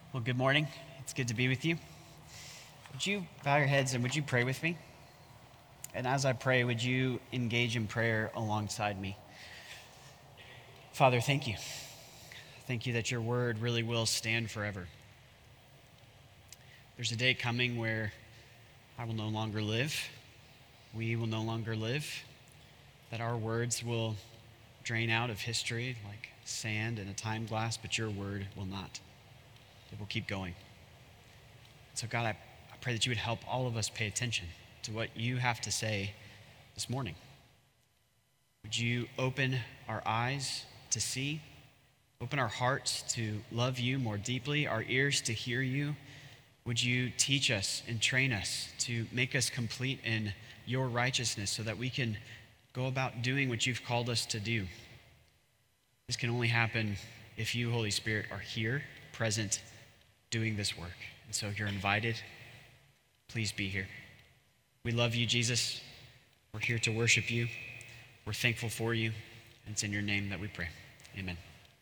Well, good morning. It's good to be with you. Would you bow your heads and would you pray with me? And as I pray, would you engage in prayer alongside me? Father, thank you. Thank you that your word really will stand forever. There's a day coming where I will no longer live. We will no longer live. That our words will drain out of history like sand in a time glass, but your word will not. It will keep going. So God, I pray that you would help all of us pay attention to what you have to say this morning. Would you open our eyes to see, open our hearts to love you more deeply, our ears to hear you? Would you teach us and train us to make us complete in your righteousness so that we can go about doing what you've called us to do? This can only happen if you, Holy Spirit, are here, present, doing this work. And so you're invited. Please be here. We love you, Jesus. We're here to worship you. We're thankful for you. And it's in your name that we pray. Amen.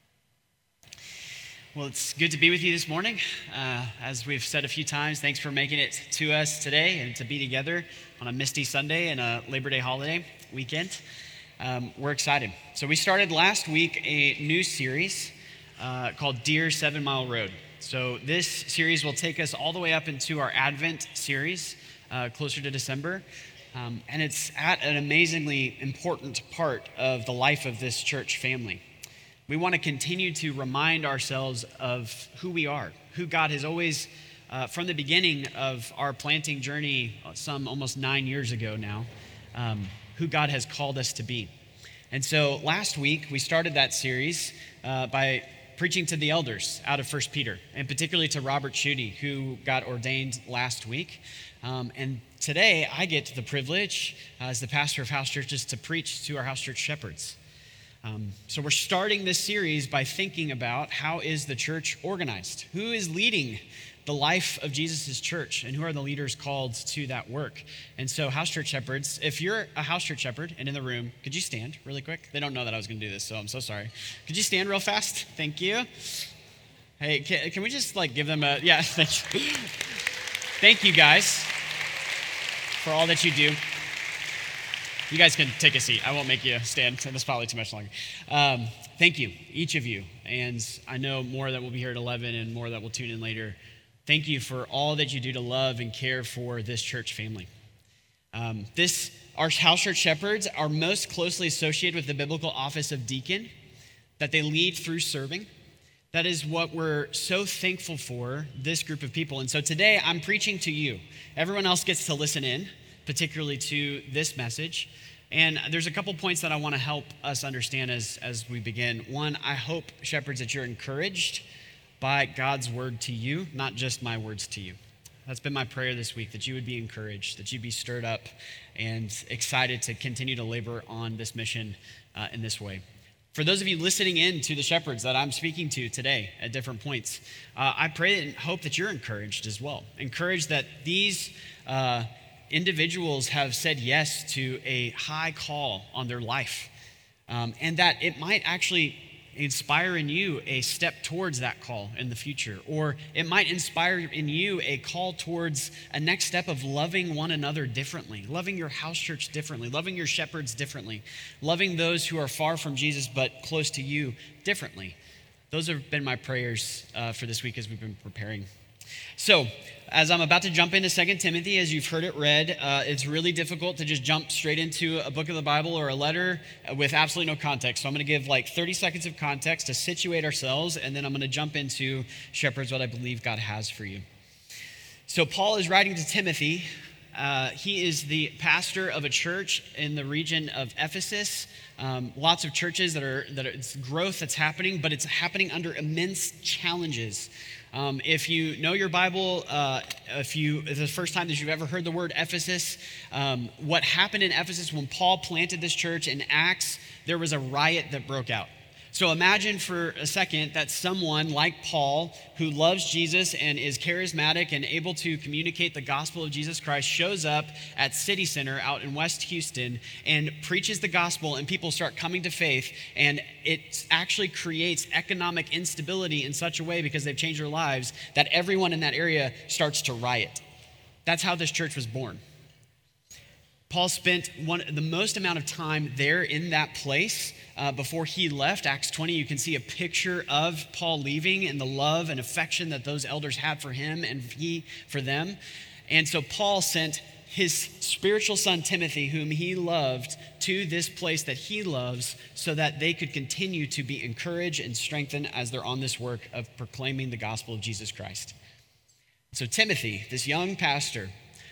Well, it's good to be with you this morning. As we've said a few times, thanks for making it to us today and to be together on a misty Sunday and a Labor Day holiday weekend. We're excited. So we started last week a new series called Dear 7 Mile Road. So this series will take us all the way up into our Advent series, closer to December. And it's at an amazingly important part of the life of this church family. We want to continue to remind ourselves of who we are, who God has always, from the beginning of our planting journey, some almost 9 years ago now, who God has called us to be. And so last week, we started that series by preaching to the elders out of 1 Peter, and particularly to Robert Schutte, who got ordained last week. And today, I get the privilege, as the pastor of House Churches, to preach to our House Church shepherds. So we're starting this series by thinking about how is the church organized? Who is leading the life of Jesus' church, and who are the leaders called to that work? And so House Church shepherds, if you're a House Church shepherd and in the room, could you stand really quick? They don't know that I was going to do this, so I'm so sorry. Could you stand real fast? Thank you. Hey, can we just give them a, yeah, thank you. Thank you guys for all that you do. You guys can take a seat. I won't make you stand. That's probably too much longer. Thank you, each of you. And I know more that will be here at 11 and more that will tune in later. Thank you for all that you do to love and care for this church family. Our House Church shepherds are most closely associated with the biblical office of deacon, that they lead through serving. That is what we're so thankful for, this group of people. And so today I'm preaching to you. Everyone else gets to listen in, particularly to this message. And there's a couple points that I want to help us understand as we begin. One, I hope, shepherds, that you're encouraged by God's word to you, not just my words to you. That's been my prayer this week, that you would be encouraged, that you'd be stirred up and excited to continue to labor on this mission in this way. For those of you listening in to the shepherds that I'm speaking to today at different points, I pray and hope that you're encouraged as well. Encouraged that these individuals have said yes to a high call on their life, and that it might actually inspire in you a step towards that call in the future, or it might inspire in you a call towards a next step of loving one another differently, loving your house church differently, loving your shepherds differently, loving those who are far from Jesus but close to you differently. Those have been my prayers for this week as we've been preparing. So, as I'm about to jump into 2 Timothy, as you've heard it read, it's really difficult to just jump straight into a book of the Bible or a letter with absolutely no context. So I'm going to give 30 seconds of context to situate ourselves, and then I'm going to jump into shepherds, what I believe God has for you. So Paul is writing to Timothy. He is the pastor of a church in the region of Ephesus. Lots of churches that are it's growth that's happening, but it's happening under immense challenges. If you know your Bible, if it's the first time that you've ever heard the word Ephesus, what happened in Ephesus when Paul planted this church in Acts, there was a riot that broke out. So imagine for a second that someone like Paul, who loves Jesus and is charismatic and able to communicate the gospel of Jesus Christ, shows up at City Center out in West Houston and preaches the gospel, and people start coming to faith, and it actually creates economic instability in such a way because they've changed their lives that everyone in that area starts to riot. That's how this church was born. Paul spent the most amount of time there in that place before he left. Acts 20, you can see a picture of Paul leaving and the love and affection that those elders had for him and he for them. And so Paul sent his spiritual son Timothy, whom he loved, to this place that he loves so that they could continue to be encouraged and strengthened as they're on this work of proclaiming the gospel of Jesus Christ. So Timothy, this young pastor,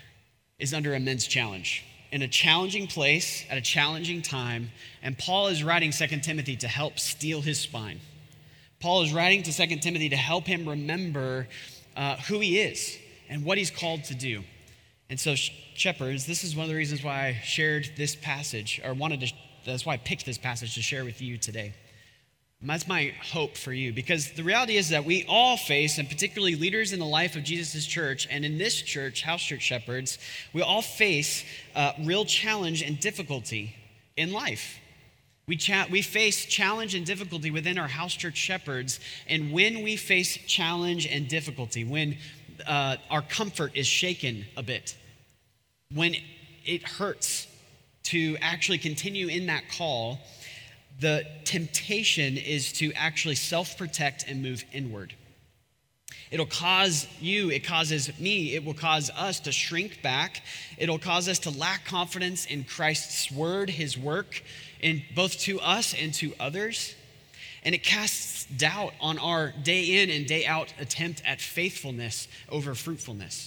is under immense challenge. In a challenging place, at a challenging time, and Paul is writing 2 Timothy to help steel his spine. Paul is writing to 2 Timothy to help him remember who he is and what he's called to do. And so, shepherds, this is one of the reasons why I shared this passage, that's why I picked this passage to share with you today. And that's my hope for you, because the reality is that we all face, and particularly leaders in the life of Jesus' church, and in this church, House Church Shepherds, we all face real challenge and difficulty in life. We face challenge and difficulty within our House Church Shepherds, and when we face challenge and difficulty, when our comfort is shaken a bit, when it hurts to actually continue in that call, the temptation is to actually self-protect and move inward. It'll cause you, it causes me, it will cause us to shrink back. It'll cause us to lack confidence in Christ's word, his work, in both to us and to others. And it casts doubt on our day in and day out attempt at faithfulness over fruitfulness.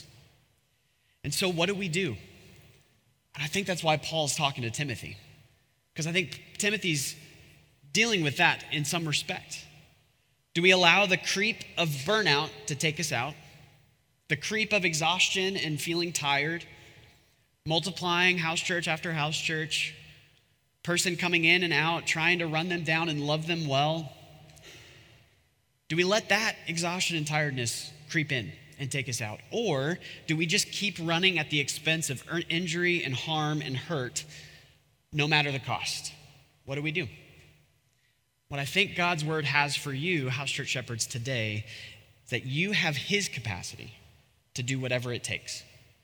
And so what do we do? And I think that's why Paul's talking to Timothy, because I think Timothy's dealing with that in some respect. Do we allow the creep of burnout to take us out? The creep of exhaustion and feeling tired, multiplying house church after house church, person coming in and out, trying to run them down and love them well? Do we let that exhaustion and tiredness creep in and take us out? Or do we just keep running at the expense of injury and harm and hurt, no matter the cost? What do we do? What I think God's word has for you, House Church Shepherds, today, is that you have his capacity to do whatever it takes.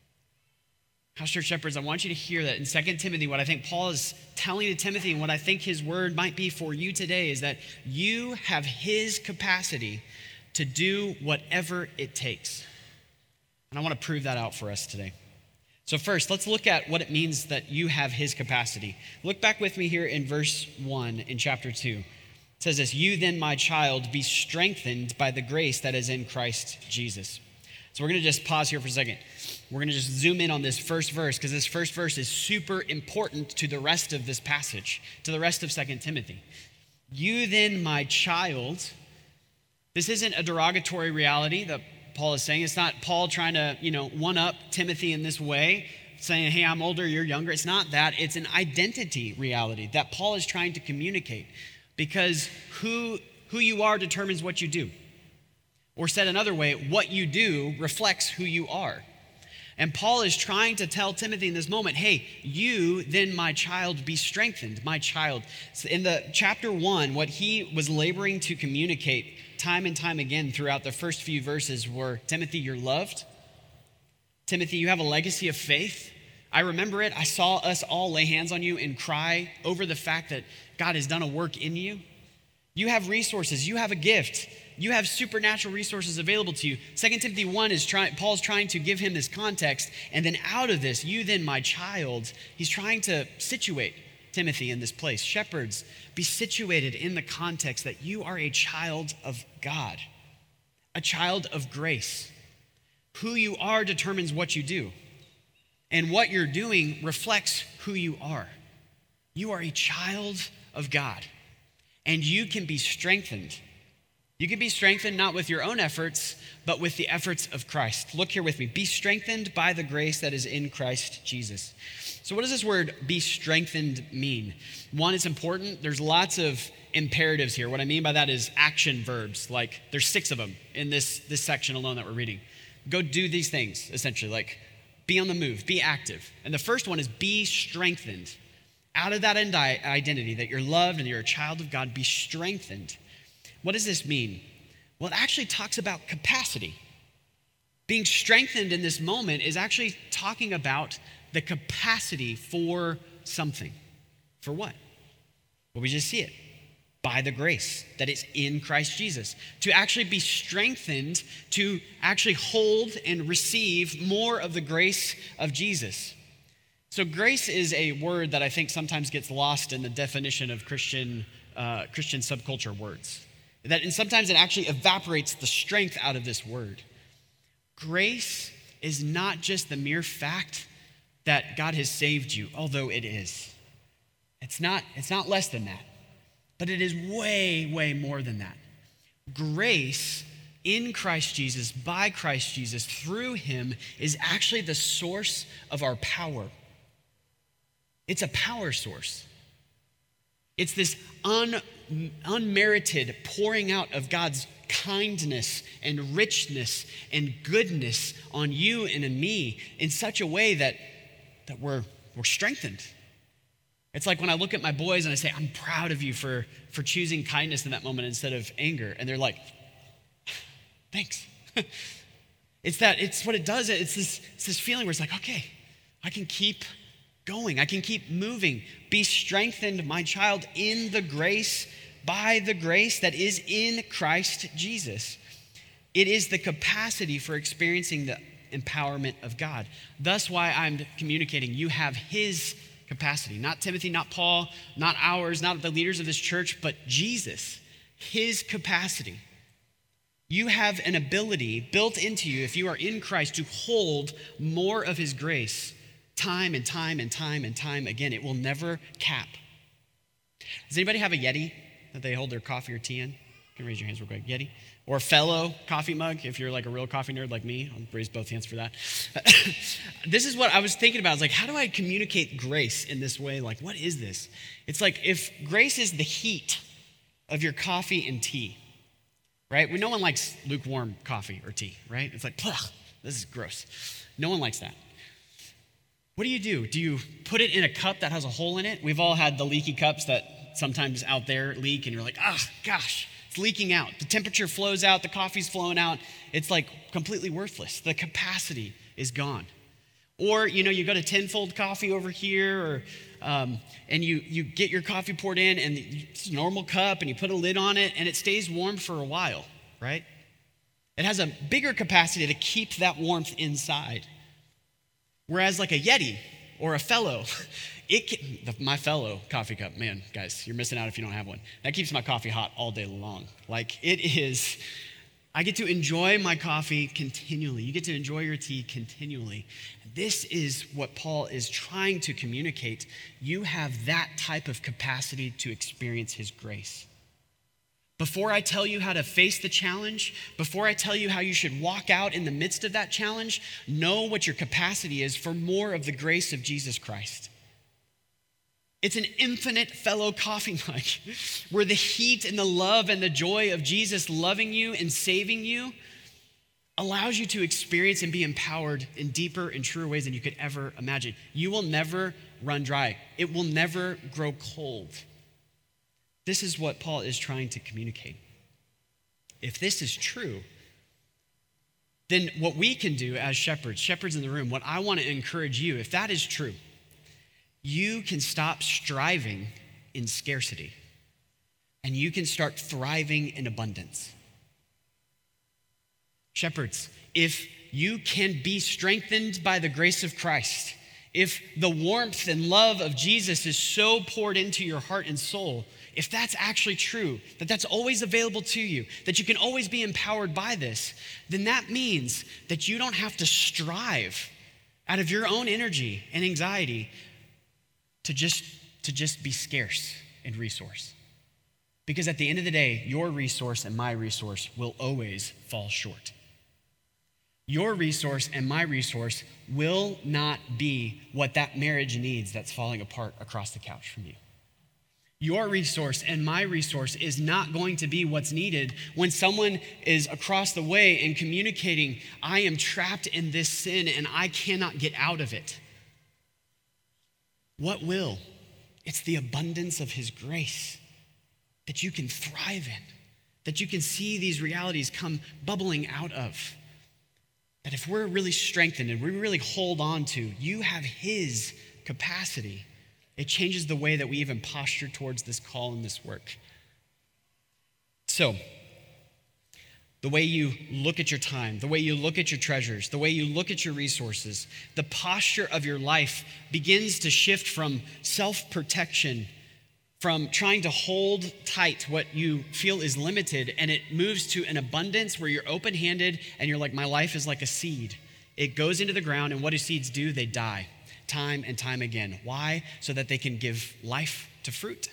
House Church Shepherds, I want you to hear that in 2 Timothy, what I think Paul is telling to Timothy and what I think his word might be for you today is that you have his capacity to do whatever it takes. And I want to prove that out for us today. So first, let's look at what it means that you have his capacity. Look back with me here in verse 1 in chapter 2. It says this: "You then, my child, be strengthened by the grace that is in Christ Jesus." So we're going to just pause here for a second. We're going to just zoom in on this first verse, because this first verse is super important to the rest of this passage, to the rest of 2 Timothy. You then, my child. This isn't a derogatory reality that Paul is saying. It's not Paul trying to, one-up Timothy in this way, saying, hey, I'm older, you're younger. It's not that. It's an identity reality that Paul is trying to communicate, because who you are determines what you do. Or said another way, what you do reflects who you are. And Paul is trying to tell Timothy in this moment, hey, you then, my child, be strengthened, my child. So in the chapter 1, what he was laboring to communicate time and time again throughout the first few verses were, Timothy, you're loved. Timothy, you have a legacy of faith. I remember it. I saw us all lay hands on you and cry over the fact that God has done a work in you. You have resources. You have a gift. You have supernatural resources available to you. 2 Timothy 1 Paul's trying to give him this context. And then out of this, you then, my child, he's trying to situate Timothy in this place. Shepherds, be situated in the context that you are a child of God, a child of grace. Who you are determines what you do. And what you're doing reflects who you are. You are a child of God. And you can be strengthened. You can be strengthened not with your own efforts, but with the efforts of Christ. Look here with me. Be strengthened by the grace that is in Christ Jesus. So what does this word be strengthened mean? One, it's important. There's lots of imperatives here. What I mean by that is action verbs. Like there's 6 of them in this section alone that we're reading. Go do these things, essentially. Like be on the move, be active. And the first one is be strengthened. Out of that identity that you're loved and you're a child of God, be strengthened. What does this mean? Well, it actually talks about capacity. Being strengthened in this moment is actually talking about the capacity for something. For what? Well, we just see it. By the grace that is in Christ Jesus. To actually be strengthened, to actually hold and receive more of the grace of Jesus. So grace is a word that I think sometimes gets lost in the definition of Christian subculture words. And sometimes it actually evaporates the strength out of this word. Grace is not just the mere fact that God has saved you, although it is. It's not less than that, but it is way, way more than that. Grace in Christ Jesus, by Christ Jesus, through him, is actually the source of our power. It's a power source. It's this unmerited pouring out of God's kindness and richness and goodness on you and in me in such a way that we're strengthened. It's like when I look at my boys and I say, I'm proud of you for choosing kindness in that moment instead of anger. And they're like, thanks. It's what it does. It's this feeling where it's like, okay, I can keep going. I can keep moving. Be strengthened, my child, in the grace, by the grace that is in Christ Jesus. It is the capacity for experiencing the empowerment of God. Thus why I'm communicating, you have his capacity. Not Timothy, not Paul, not ours, not the leaders of this church, but Jesus, his capacity. You have an ability built into you, if you are in Christ, to hold more of his grace time and time and time and time again. It will never cap. Does anybody have a Yeti that they hold their coffee or tea in? You can raise your hands real quick. Yeti? Or a Fellow coffee mug, if you're like a real coffee nerd like me. I'll raise both hands for that. This is what I was thinking about. I was like, how do I communicate grace in this way? Like, what is this? It's like if grace is the heat of your coffee and tea, right? No one likes lukewarm coffee or tea, right? It's like, this is gross. No one likes that. What do? Do you put it in a cup that has a hole in it? We've all had the leaky cups that sometimes out there leak, and you're like, gosh, it's leaking out. The temperature flows out, the coffee's flowing out. It's like completely worthless. The capacity is gone. Or, you go to Tenfold Coffee over here, and you get your coffee poured in, and it's a normal cup, and you put a lid on it, and it stays warm for a while, right? It has a bigger capacity to keep that warmth inside. Whereas like a Yeti or a Fellow, my Fellow coffee cup, man, guys, you're missing out if you don't have one. That keeps my coffee hot all day long. Like I get to enjoy my coffee continually. You get to enjoy your tea continually. This is what Paul is trying to communicate. You have that type of capacity to experience his grace. Before I tell you how to face the challenge, before I tell you how you should walk out in the midst of that challenge, know what your capacity is for more of the grace of Jesus Christ. It's an infinite Fellow coffee mug where the heat and the love and the joy of Jesus loving you and saving you allows you to experience and be empowered in deeper and truer ways than you could ever imagine. You will never run dry. It will never grow cold. This is what Paul is trying to communicate. If this is true, then what we can do as shepherds in the room, what I want to encourage you, if that is true, you can stop striving in scarcity and you can start thriving in abundance. Shepherds, if you can be strengthened by the grace of Christ, if the warmth and love of Jesus is so poured into your heart and soul, if that's actually true, that that's always available to you, that you can always be empowered by this, then that means that you don't have to strive out of your own energy and anxiety to just be scarce in resource. Because at the end of the day, your resource and my resource will always fall short. Your resource and my resource will not be what that marriage needs that's falling apart across the couch from you. Your resource and my resource is not going to be what's needed when someone is across the way and communicating, I am trapped in this sin and I cannot get out of it. What will? It's the abundance of his grace that you can thrive in, that you can see these realities come bubbling out of. That if we're really strengthened and we really hold on to, you have his capacity. It changes the way that we even posture towards this call and this work. So, the way you look at your time, the way you look at your treasures, the way you look at your resources, the posture of your life begins to shift from self-protection, from trying to hold tight what you feel is limited, and it moves to an abundance where you're open-handed and you're like, my life is like a seed. It goes into the ground, and what do seeds do? They die time and time again. Why? So that they can give life to fruit.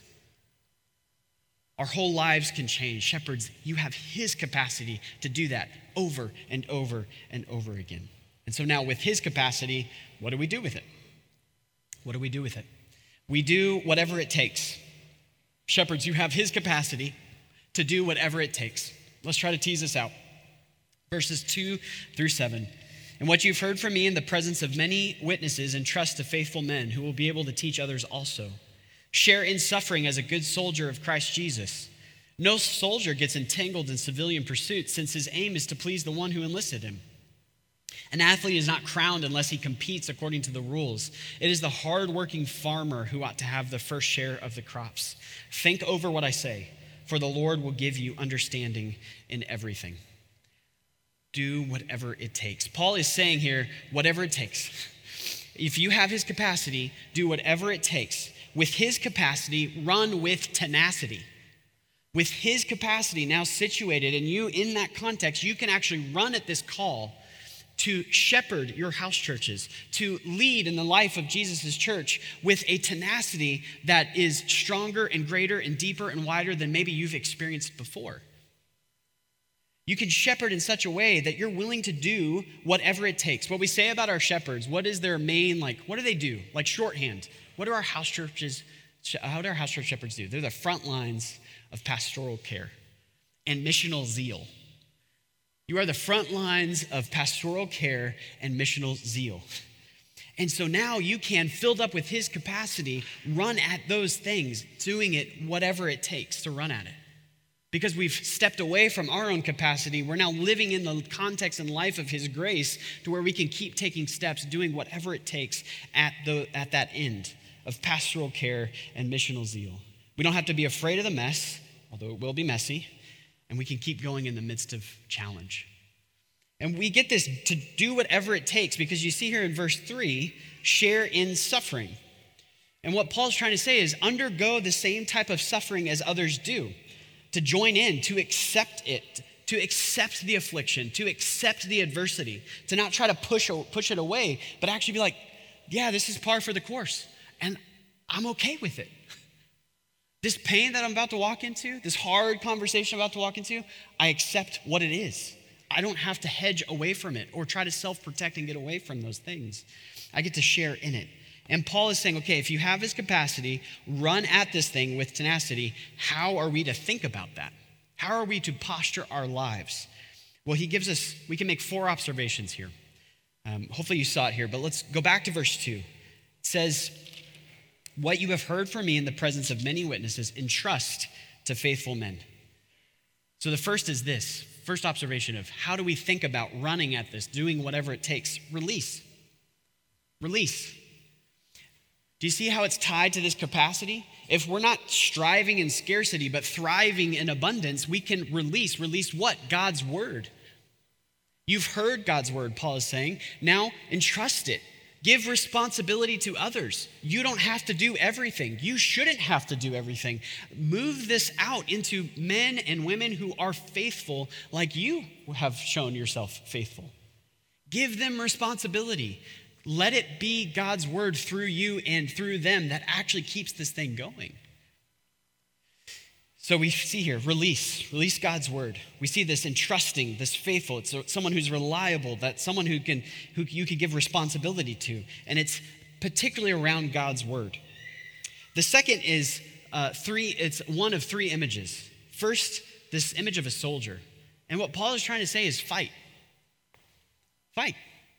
Our whole lives can change. Shepherds, you have his capacity to do that over and over and over again. And so now with his capacity, what do we do with it? What do we do with it? We do whatever it takes. Shepherds, you have his capacity to do whatever it takes. Let's try to tease this out. Verses 2-7. And what you've heard from me in the presence of many witnesses, entrust to faithful men who will be able to teach others also. Share in suffering as a good soldier of Christ Jesus. No soldier gets entangled in civilian pursuits, since his aim is to please the one who enlisted him. An athlete is not crowned unless he competes according to the rules. It is the hardworking farmer who ought to have the first share of the crops. Think over what I say, for the Lord will give you understanding in everything. Do whatever it takes. Paul is saying here, whatever it takes. If you have his capacity, do whatever it takes. With his capacity, run with tenacity. With his capacity now situated, and you in that context, you can actually run at this call to shepherd your house churches, to lead in the life of Jesus' church with a tenacity that is stronger and greater and deeper and wider than maybe you've experienced before. You can shepherd in such a way that you're willing to do whatever it takes. What we say about our shepherds, what is their main, what do they do? Like shorthand, what do our house churches, how do our house church shepherds do? They're the front lines of pastoral care and missional zeal. You are the front lines of pastoral care and missional zeal. And so now you can, filled up with his capacity, run at those things, doing it whatever it takes to run at it. Because we've stepped away from our own capacity, we're now living in the context and life of his grace to where we can keep taking steps, doing whatever it takes at that end of pastoral care and missional zeal. We don't have to be afraid of the mess, although it will be messy, and we can keep going in the midst of challenge. And we get this to do whatever it takes because you see here in verse 3, share in suffering. And what Paul's trying to say is undergo the same type of suffering as others do. To join in, to accept it, to accept the affliction, to accept the adversity, to not try to push it away, but actually be like, yeah, this is par for the course, and I'm okay with it. This pain that I'm about to walk into, this hard conversation I'm about to walk into, I accept what it is. I don't have to hedge away from it or try to self-protect and get away from those things. I get to share in it. And Paul is saying, okay, if you have his capacity, run at this thing with tenacity. How are we to think about that? How are we to posture our lives? Well, we can make 4 observations here. Hopefully you saw it here, but let's go back to verse 2. It says, what you have heard from me in the presence of many witnesses, entrust to faithful men. So the first is this, first observation of how do we think about running at this, doing whatever it takes? Release. Release. Do you see how it's tied to this capacity? If we're not striving in scarcity, but thriving in abundance, we can release. Release what? God's word. You've heard God's word, Paul is saying. Now entrust it. Give responsibility to others. You don't have to do everything. You shouldn't have to do everything. Move this out into men and women who are faithful like you have shown yourself faithful. Give them responsibility. Let it be God's word through you and through them that actually keeps this thing going. So we see here, release God's word. We see this in trusting, this faithful. It's someone who's reliable, that's someone who you can give responsibility to. And it's particularly around God's word. The second is it's one of three images. First, this image of a soldier. And what Paul is trying to say is fight. Fight.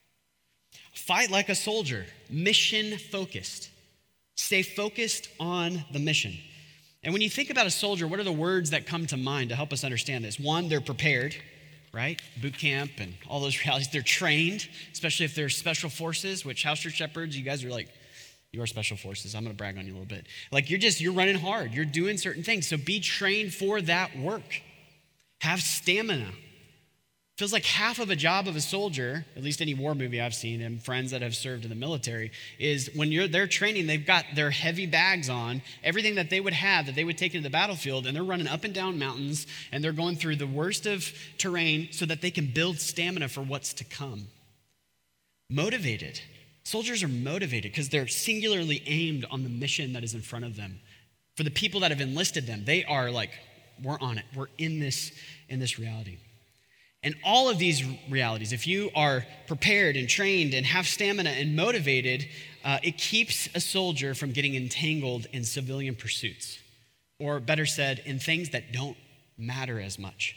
Fight like a soldier, mission focused. Stay focused on the mission. And when you think about a soldier, what are the words that come to mind to help us understand this? One, they're prepared, right? Boot camp and all those realities. They're trained, especially if they're special forces, which House Church Shepherds, you guys are like, you are special forces. I'm going to brag on you a little bit. Like you're running hard. You're doing certain things. So be trained for that work. Have stamina. Feels like half of a job of a soldier, at least any war movie I've seen and friends that have served in the military, is when they're training, they've got their heavy bags on, everything that they would have that they would take into the battlefield, and they're running up and down mountains, and they're going through the worst of terrain so that they can build stamina for what's to come. Motivated. Soldiers are motivated because they're singularly aimed on the mission that is in front of them. For the people that have enlisted them, they are like, we're on it. We're in this reality. And all of these realities, if you are prepared and trained and have stamina and motivated, it keeps a soldier from getting entangled in civilian pursuits, or better said, in things that don't matter as much,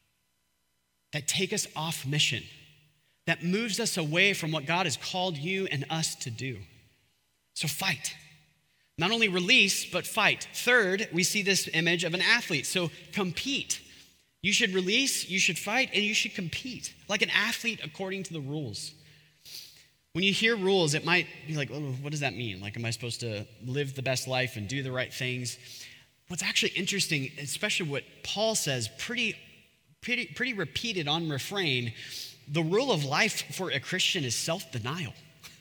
that take us off mission, that moves us away from what God has called you and us to do. So fight. Not only release, but fight. Third, we see this image of an athlete. So compete. You should release, you should fight, and you should compete like an athlete according to the rules. When you hear rules, it might be like, oh, what does that mean? Like, am I supposed to live the best life and do the right things? What's actually interesting, especially what Paul says, pretty repeated on refrain, the rule of life for a Christian is self-denial.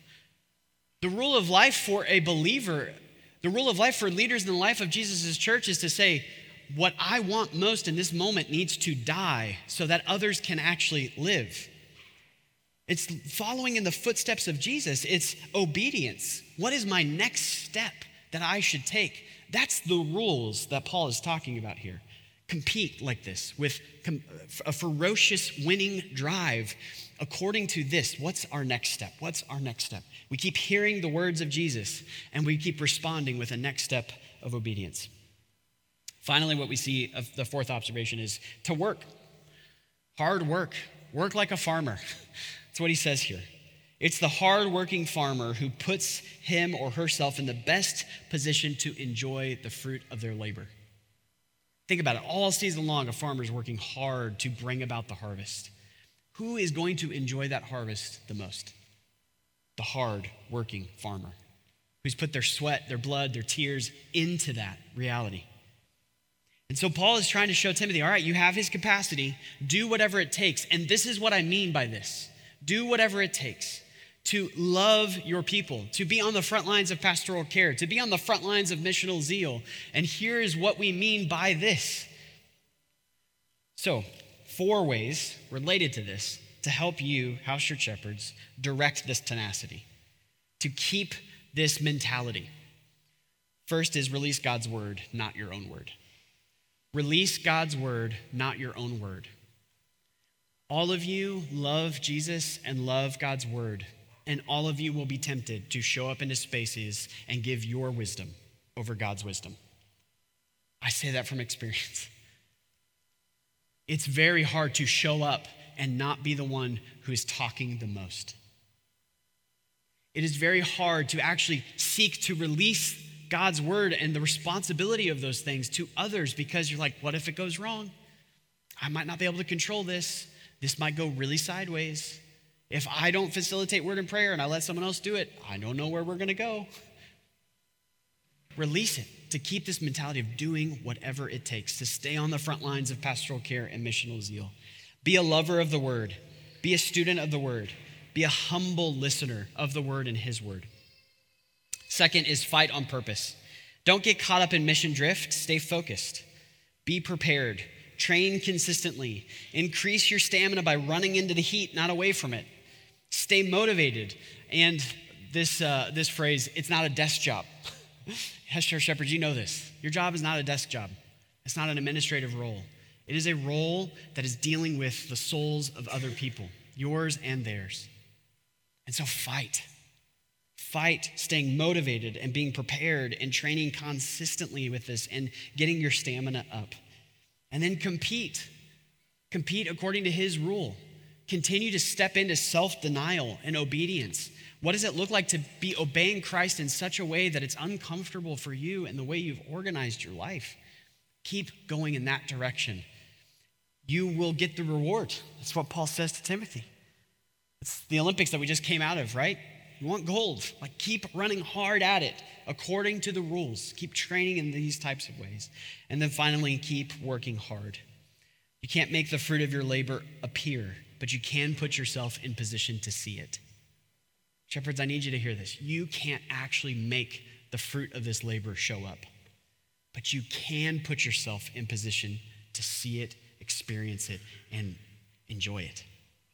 The rule of life for a believer, the rule of life for leaders in the life of Jesus' church is to say, what I want most in this moment needs to die so that others can actually live. It's following in the footsteps of Jesus. It's obedience. What is my next step that I should take? That's the rules that Paul is talking about here. Compete like this with a ferocious winning drive according to this. What's our next step? What's our next step? We keep hearing the words of Jesus and we keep responding with a next step of obedience. Finally, what we see of the fourth observation is to work. Hard work. Work like a farmer. That's what he says here. It's the hardworking farmer who puts him or herself in the best position to enjoy the fruit of their labor. Think about it. All season long, a farmer is working hard to bring about the harvest. Who is going to enjoy that harvest the most? The hard-working farmer who's put their sweat, their blood, their tears into that reality. And so Paul is trying to show Timothy, all right, you have his capacity, do whatever it takes. And this is what I mean by this. Do whatever it takes to love your people, to be on the front lines of pastoral care, to be on the front lines of missional zeal. And here is what we mean by this. So, 4 ways related to this to help you, House Church Shepherds, direct this tenacity, to keep this mentality. First is release God's word, not your own word. Release God's word, not your own word. All of you love Jesus and love God's word, and all of you will be tempted to show up into spaces and give your wisdom over God's wisdom. I say that from experience. It's very hard to show up and not be the one who is talking the most. It is very hard to actually seek to release God's word and the responsibility of those things to others because you're like, what if it goes wrong? I might not be able to control this. This might go really sideways. If I don't facilitate word and prayer and I let someone else do it, I don't know where we're going to go. Release it to keep this mentality of doing whatever it takes to stay on the front lines of pastoral care and missional zeal. Be a lover of the word. Be a student of the word. Be a humble listener of the word and his word. Second is fight on purpose. Don't get caught up in mission drift. Stay focused. Be prepared. Train consistently. Increase your stamina by running into the heat, not away from it. Stay motivated. And this phrase, it's not a desk job. House Church Shepherds, you know this. Your job is not a desk job. It's not an administrative role. It is a role that is dealing with the souls of other people, yours and theirs. And so fight. Fight, staying motivated and being prepared and training consistently with this and getting your stamina up. And then compete. Compete according to his rule. Continue to step into self-denial and obedience. What does it look like to be obeying Christ in such a way that it's uncomfortable for you and the way you've organized your life? Keep going in that direction. You will get the reward. That's what Paul says to Timothy. It's the Olympics that we just came out of, right? You want gold. Like, keep running hard at it according to the rules. Keep training in these types of ways. And then finally, keep working hard. You can't make the fruit of your labor appear, but you can put yourself in position to see it. Shepherds, I need you to hear this. You can't actually make the fruit of this labor show up, but you can put yourself in position to see it, experience it, and enjoy it.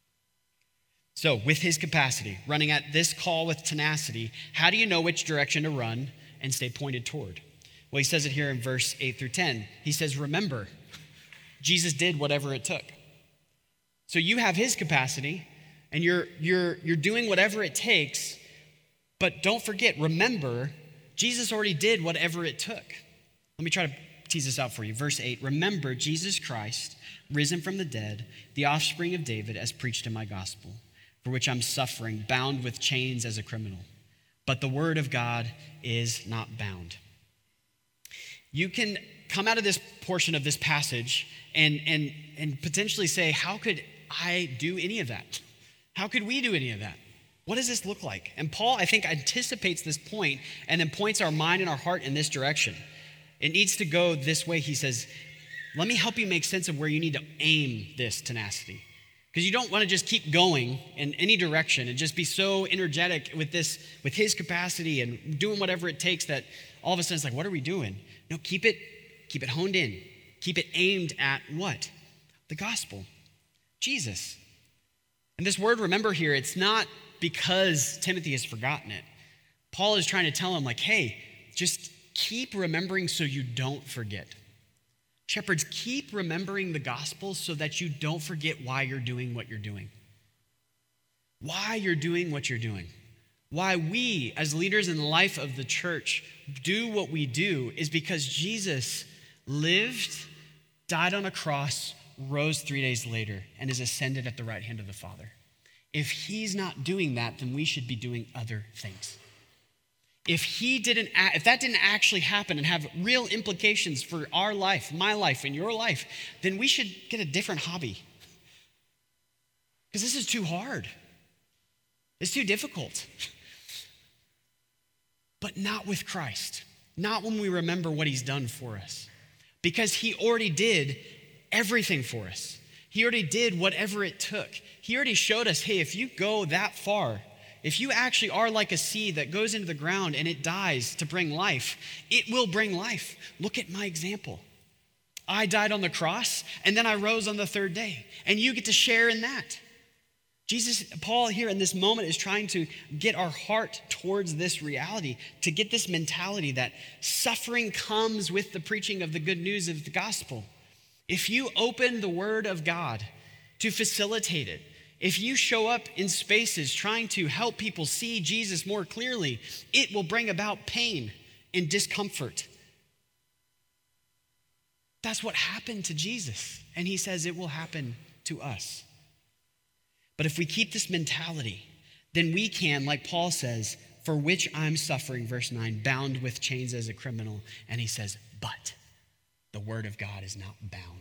So with his capacity, running at this call with tenacity, how do you know which direction to run and stay pointed toward? Well, he says it here in verse 8 through 10. He says, remember, Jesus did whatever it took. So you have his capacity and you're doing whatever it takes, but don't forget, remember, Jesus already did whatever it took. Let me try to tease this out for you. Verse 8, remember Jesus Christ, risen from the dead, the offspring of David, as preached in my gospel, for which I'm suffering, bound with chains as a criminal. But the word of God is not bound. You can come out of this portion of this passage and potentially say, how could I do any of that? How could we do any of that? What does this look like? And Paul, I think, anticipates this point and then points our mind and our heart in this direction. It needs to go this way. He says, let me help you make sense of where you need to aim this tenacity. Because you don't want to just keep going in any direction and just be so energetic with this, with his capacity and doing whatever it takes that all of a sudden it's like, what are we doing? No, keep it honed in. Keep it aimed at what? The gospel, Jesus. And this word, remember here, it's not because Timothy has forgotten it. Paul is trying to tell him like, hey, just keep remembering so you don't forget. Shepherds, keep remembering the gospel so that you don't forget why you're doing what you're doing. Why you're doing what you're doing. Why we, as leaders in the life of the church, do what we do is because Jesus lived, died on a cross, rose 3 days later, and is ascended at the right hand of the Father. If he's not doing that, then we should be doing other things. If that didn't actually happen and have real implications for our life, my life, and your life, then we should get a different hobby. Because this is too hard. It's too difficult. But not with Christ. Not when we remember what he's done for us. Because he already did everything for us. He already did whatever it took. He already showed us, hey, if you go that far, if you actually are like a seed that goes into the ground and it dies to bring life, it will bring life. Look at my example. I died on the cross and then I rose on the third day, and you get to share in that. Paul here in this moment is trying to get our heart towards this reality, to get this mentality that suffering comes with the preaching of the good news of the gospel. If you open the word of God to facilitate it, if you show up in spaces trying to help people see Jesus more clearly, it will bring about pain and discomfort. That's what happened to Jesus, and he says it will happen to us. But if we keep this mentality, then we can, like Paul says, for which I'm suffering, verse 9, bound with chains as a criminal. And he says, but the word of God is not bound.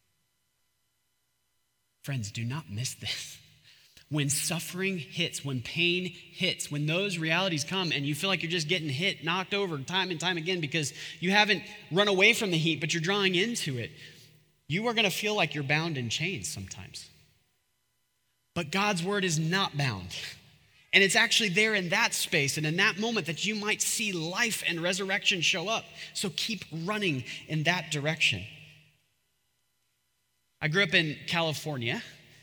Friends, do not miss this. When suffering hits, when pain hits, when those realities come and you feel like you're just getting hit, knocked over time and time again because you haven't run away from the heat, but you're drawing into it, you are going to feel like you're bound in chains sometimes. But God's word is not bound. And it's actually there in that space and in that moment that you might see life and resurrection show up. So keep running in that direction. I grew up in California.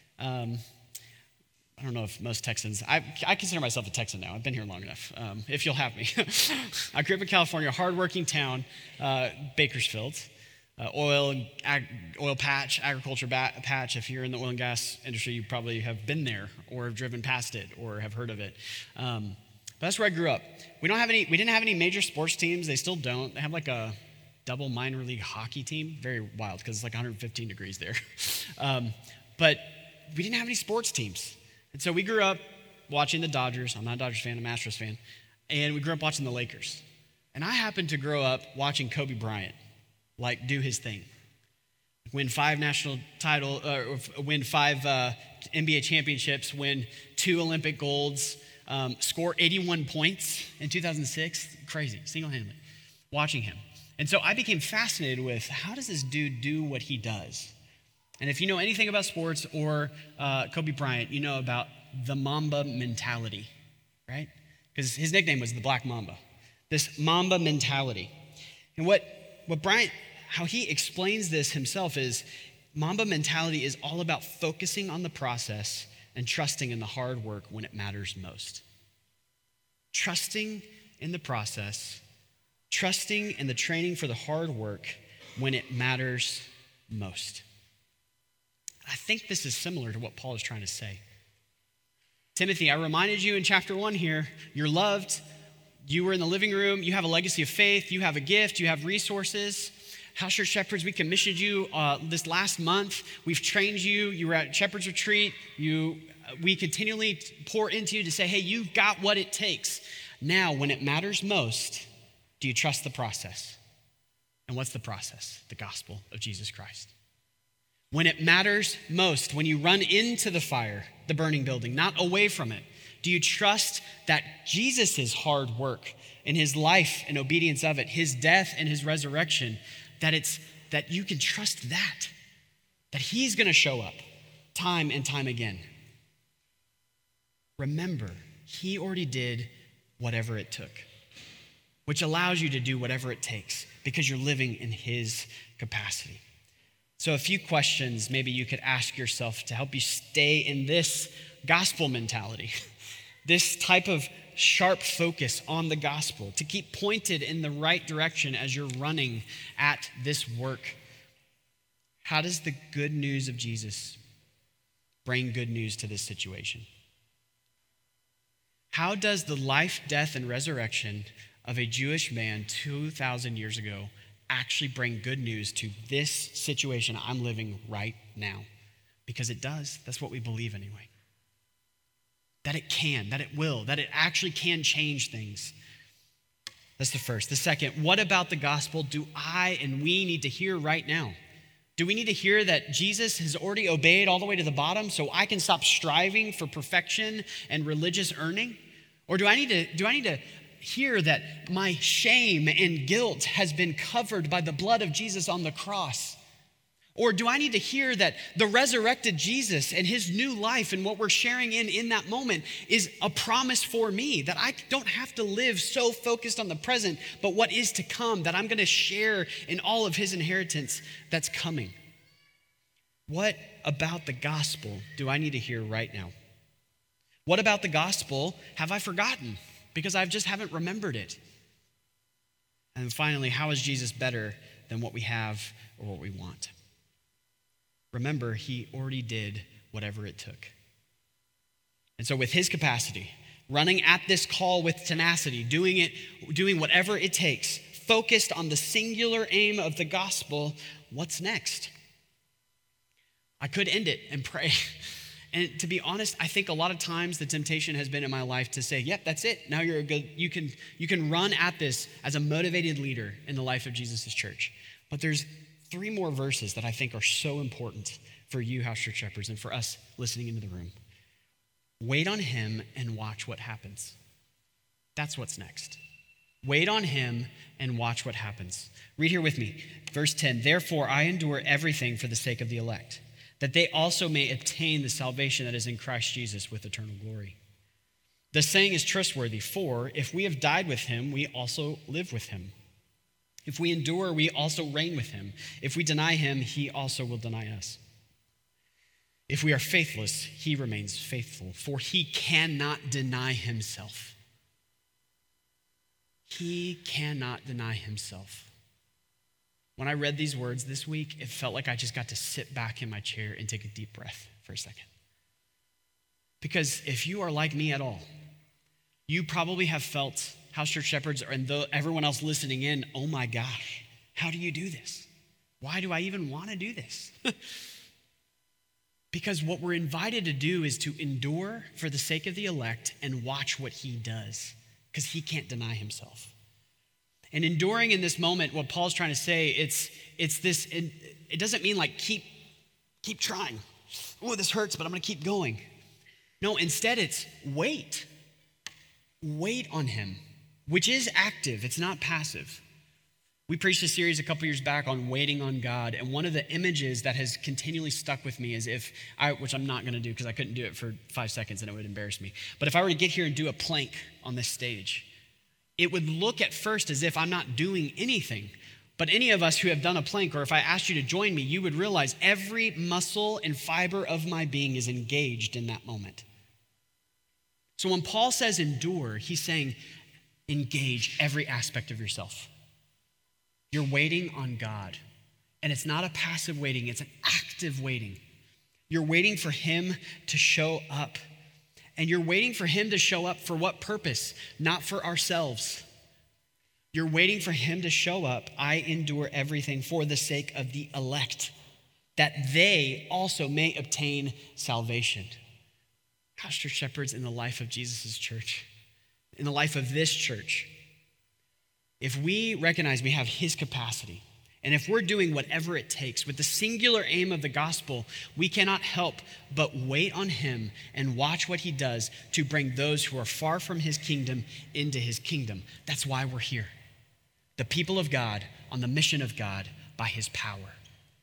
I don't know if most Texans, I consider myself a Texan now. I've been here long enough, if you'll have me. I grew up in California, a hardworking town, Bakersfield. oil patch, agriculture patch. If you're in the oil and gas industry, you probably have been there or have driven past it or have heard of it. But that's where I grew up. We didn't have any major sports teams. They still don't. They have like a double minor league hockey team. Very wild because it's like 115 degrees there. But we didn't have any sports teams. And so we grew up watching the Dodgers. I'm not a Dodgers fan, I'm an Astros fan. And we grew up watching the Lakers. And I happened to grow up watching Kobe Bryant do his thing. Win 5 national title, win 5 NBA championships, win 2 Olympic golds, score 81 points in 2006. Crazy, single-handedly, watching him. And so I became fascinated with how does this dude do what he does? And if you know anything about sports or Kobe Bryant, you know about the Mamba mentality, right? Because his nickname was the Black Mamba. This Mamba mentality. And what Bryant, how he explains this himself is Mamba mentality is all about focusing on the process and trusting in the hard work when it matters most. Trusting in the process, trusting in the training for the hard work when it matters most. I think this is similar to what Paul is trying to say. Timothy, I reminded you in chapter 1 here, you're loved, you were in the living room, you have a legacy of faith, you have a gift, you have resources. House Church Shepherds, we commissioned you this last month. We've trained you. You were at Shepherd's Retreat. We continually pour into you to say, hey, you've got what it takes. Now, when it matters most, do you trust the process? And what's the process? The gospel of Jesus Christ. When it matters most, when you run into the fire, the burning building, not away from it, do you trust that Jesus' hard work in his life and obedience of it, his death and his resurrection, that you can trust that he's going to show up time and time again? Remember, he already did whatever it took, which allows you to do whatever it takes because you're living in his capacity. So a few questions maybe you could ask yourself to help you stay in this gospel mentality, this type of sharp focus on the gospel, to keep pointed in the right direction as you're running at this work. How does the good news of Jesus bring good news to this situation? How does the life, death, and resurrection of a Jewish man 2,000 years ago actually bring good news to this situation I'm living right now? Because it does. That's what we believe anyway. That it can, that it will, that it actually can change things. That's the first. The second, what about the gospel do I and we need to hear right now? Do we need to hear that Jesus has already obeyed all the way to the bottom so I can stop striving for perfection and religious earning? Or do I need to hear that my shame and guilt has been covered by the blood of Jesus on the cross? Or do I need to hear that the resurrected Jesus and his new life and what we're sharing in that moment is a promise for me, that I don't have to live so focused on the present, but what is to come, that I'm going to share in all of his inheritance that's coming? What about the gospel do I need to hear right now? What about the gospel have I forgotten because I just haven't remembered it? And finally, how is Jesus better than what we have or what we want? Remember, he already did whatever it took. And so with his capacity, running at this call with tenacity, doing whatever it takes, focused on the singular aim of the gospel, what's next? I could end it and pray. And to be honest, I think a lot of times the temptation has been in my life to say, yep, that's it. Now you can run at this as a motivated leader in the life of Jesus' church. But there's 3 more verses that I think are so important for you, House Church Shepherds, and for us listening into the room. Wait on him and watch what happens. That's what's next. Wait on him and watch what happens. Read here with me. Verse 10, therefore I endure everything for the sake of the elect, that they also may obtain the salvation that is in Christ Jesus with eternal glory. The saying is trustworthy, for if we have died with him, we also live with him. If we endure, we also reign with him. If we deny him, he also will deny us. If we are faithless, he remains faithful, for he cannot deny himself. He cannot deny himself. When I read these words this week, it felt like I just got to sit back in my chair and take a deep breath for a second. Because if you are like me at all, you probably have felt, House Church Shepherds and everyone else listening in, oh my gosh, how do you do this? Why do I even want to do this? Because what we're invited to do is to endure for the sake of the elect and watch what he does, because he can't deny himself. And enduring in this moment, what Paul's trying to say, it doesn't mean like keep trying. Oh, this hurts, but I'm going to keep going. No, instead it's wait. Wait on him, which is active. It's not passive. We preached a series a couple years back on waiting on God, and one of the images that has continually stuck with me is which I'm not going to do because I couldn't do it for 5 seconds and it would embarrass me. But if I were to get here and do a plank on this stage, it would look at first as if I'm not doing anything. But any of us who have done a plank, or if I asked you to join me, you would realize every muscle and fiber of my being is engaged in that moment. So when Paul says endure, he's saying engage every aspect of yourself. You're waiting on God. And it's not a passive waiting, it's an active waiting. You're waiting for him to show up. And you're waiting for him to show up for what purpose? Not for ourselves. You're waiting for him to show up. I endure everything for the sake of the elect, that they also may obtain salvation. House Church Shepherds, in the life of Jesus' church, in the life of this church, if we recognize we have his capacity, and if we're doing whatever it takes with the singular aim of the gospel, we cannot help but wait on him and watch what he does to bring those who are far from his kingdom into his kingdom. That's why we're here. The people of God on the mission of God by his power.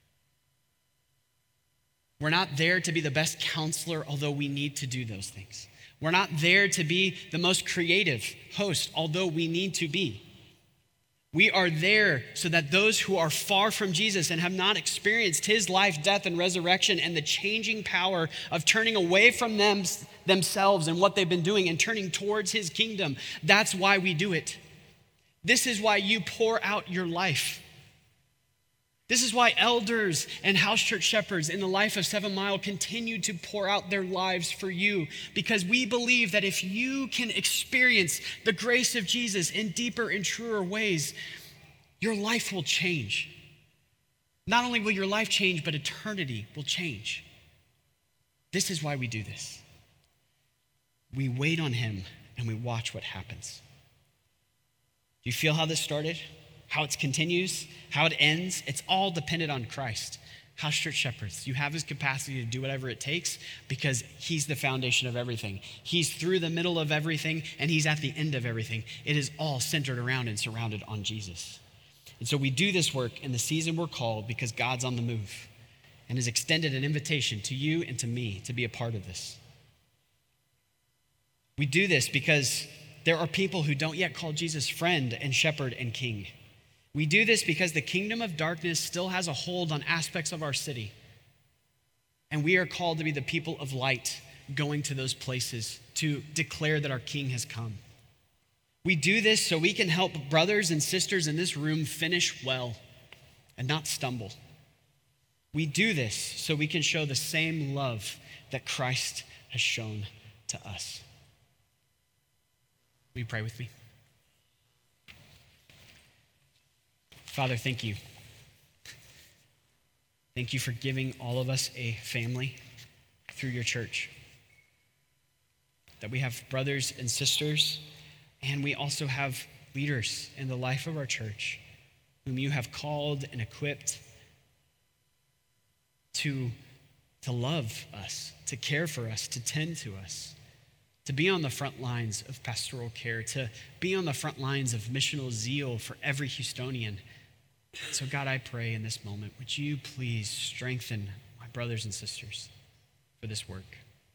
We're not there to be the best counselor, although we need to do those things. We're not there to be the most creative host, although we need to be. We are there so that those who are far from Jesus and have not experienced his life, death, and resurrection and the changing power of turning away from themselves and what they've been doing and turning towards his kingdom, that's why we do it. This is why you pour out your life. This is why elders and house church shepherds in the life of 7 Mile continue to pour out their lives for you, because we believe that if you can experience the grace of Jesus in deeper and truer ways, your life will change. Not only will your life change, but eternity will change. This is why we do this. We wait on him and we watch what happens. Do you feel how this started? How it continues, how it ends? It's all dependent on Christ. House Church Shepherds, you have his capacity to do whatever it takes because he's the foundation of everything. He's through the middle of everything and he's at the end of everything. It is all centered around and surrounded on Jesus. And so we do this work in the season we're called because God's on the move and has extended an invitation to you and to me to be a part of this. We do this because there are people who don't yet call Jesus friend and shepherd and king. We do this because the kingdom of darkness still has a hold on aspects of our city. And we are called to be the people of light going to those places to declare that our King has come. We do this so we can help brothers and sisters in this room finish well and not stumble. We do this so we can show the same love that Christ has shown to us. Will you pray with me? Father, thank you. Thank you for giving all of us a family through your church. That we have brothers and sisters, and we also have leaders in the life of our church whom you have called and equipped to love us, to care for us, to tend to us, to be on the front lines of pastoral care, to be on the front lines of missional zeal for every Houstonian. So God, I pray in this moment, would you please strengthen my brothers and sisters for this work?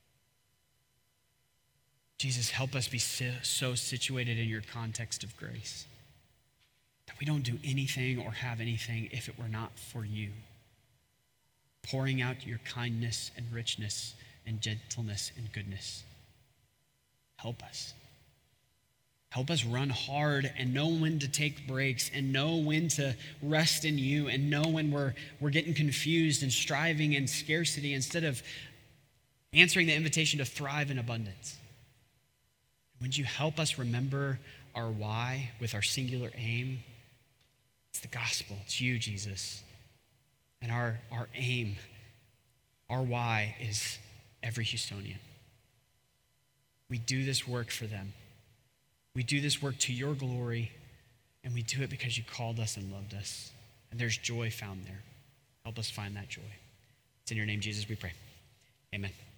Jesus, help us be so situated in your context of grace that we don't do anything or have anything if it were not for you. Pouring out your kindness and richness and gentleness and goodness. Help us. Help us run hard and know when to take breaks and know when to rest in you and know when we're getting confused and striving in scarcity instead of answering the invitation to thrive in abundance. Would you help us remember our why with our singular aim? It's the gospel. It's you, Jesus. And our aim, our why is every Houstonian. We do this work for them. We do this work to your glory, and we do it because you called us and loved us. And there's joy found there. Help us find that joy. It's in your name, Jesus, we pray. Amen.